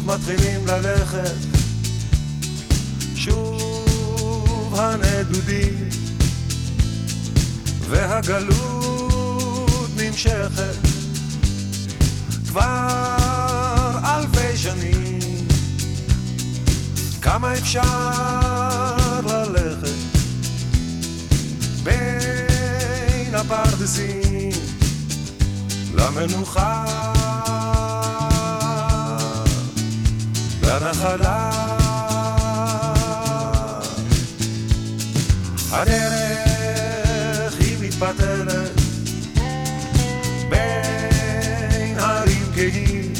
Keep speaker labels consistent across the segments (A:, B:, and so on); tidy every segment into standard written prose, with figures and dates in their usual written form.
A: מתחילים ללכת, שוב הנדודים, והגלות נמשכת כבר אלפי שנים. כמה אפשר ללכת בין הפרדסים למנוחה, לנחלה. הדרך היא מתפתלת בין הרים כהים,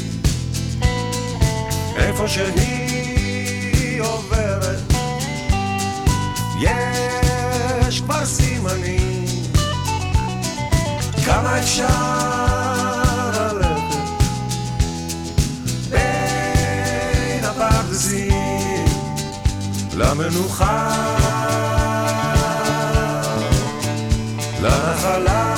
A: איפה שהיא עוברת יש כבר סימנים. כמה אפשר ללכת בין הפרדסים למנוחה, לנחלה.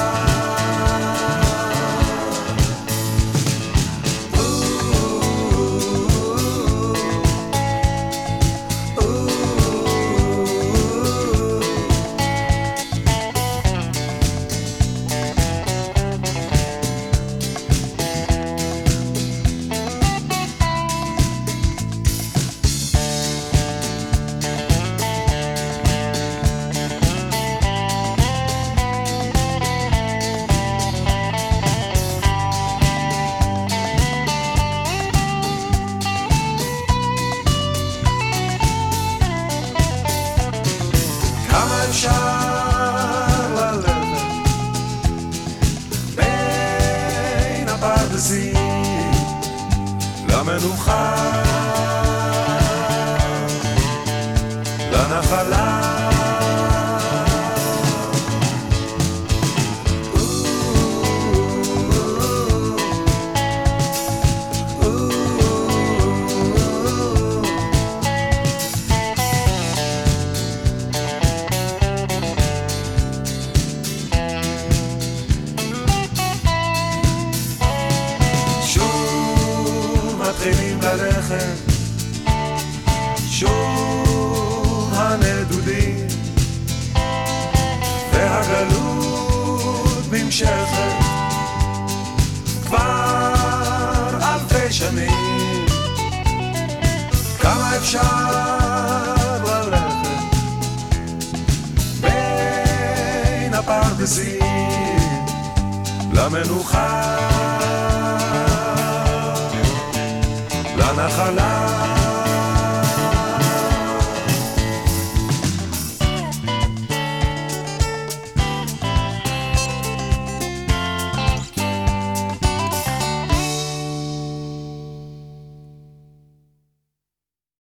A: אפשר ללכת בין הפרדסים למנוחה, לנחלה. מתחילים ללכת, שוב הנדודים, והגלות נמשכת כבר אלפי שנים. כמה אפשר ללכת בין הפרדסים למנוחה, לנחלה.